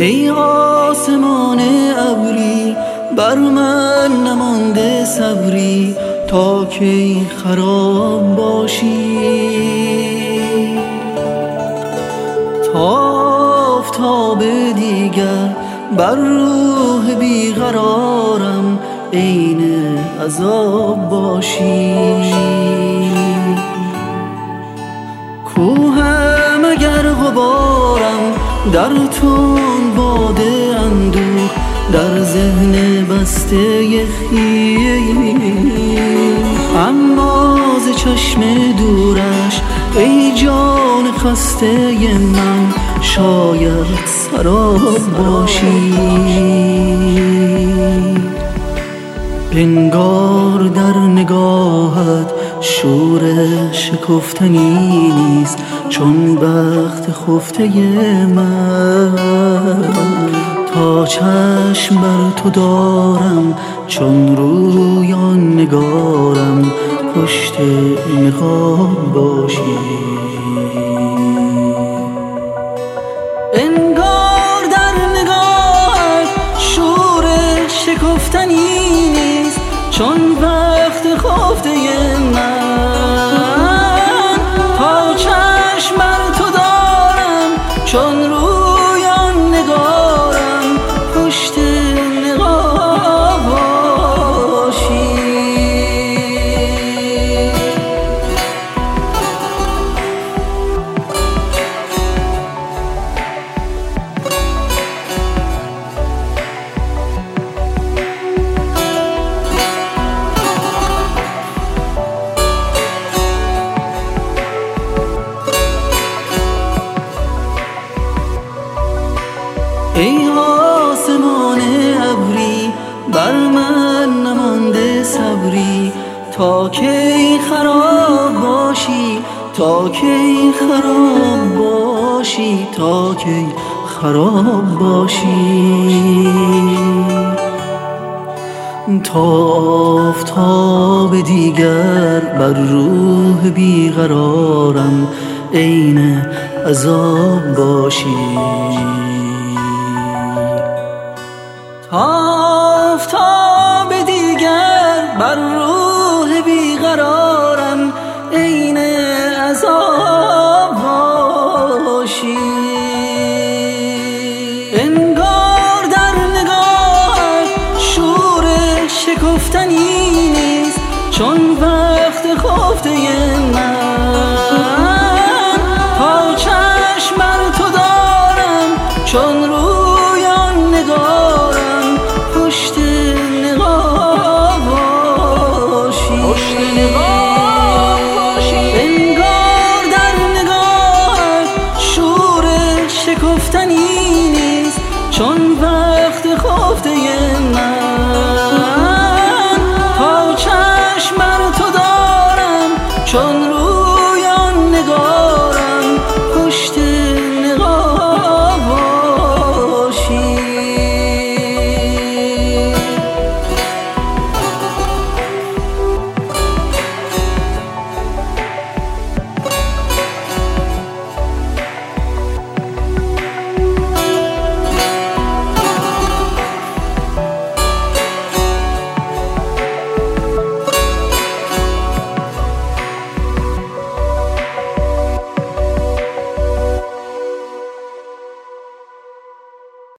ای آسمان ابری بر من نمانده صبری تا کی خراب باشی. تا آفتاب دیگر بر روح بیقرارم عین عذاب باشی. کوهم اگر غبارم در تون باده اندوه در ذهن بسته خیل، اما ز چشم دورش ای جان خسته من شاید سراب باشی. انگار در نگاهت شور شکفتنی نیست چون بخت خفته من. تا چشم بر تو دارم چون رویان نگارم پشت نقاب باشی. انگار در نگاهت شور شکفتنی نیست چون وقت خفته من. تا چشم بر تو دارم چون رویان نگارم پشت نقاب باشی. ای آسمان ابری بر من نمانده صبری تا کی خراب باشی. تا کی خراب باشی. تا کی خراب باشی. تا آفتاب دیگر بر روح بیقرارم عین عذاب باشی. آفتاب دیگر بر روح بیقرارم عین عذاب باشی. انگار در نگاهت شور شکفتنی نیست چون وقت خفته من. تا چشم بر تو دارم چون رویان نگارم پشت نقاب باشی. انگار در نگاهت شور شکفتنی نیست چون وقت خفته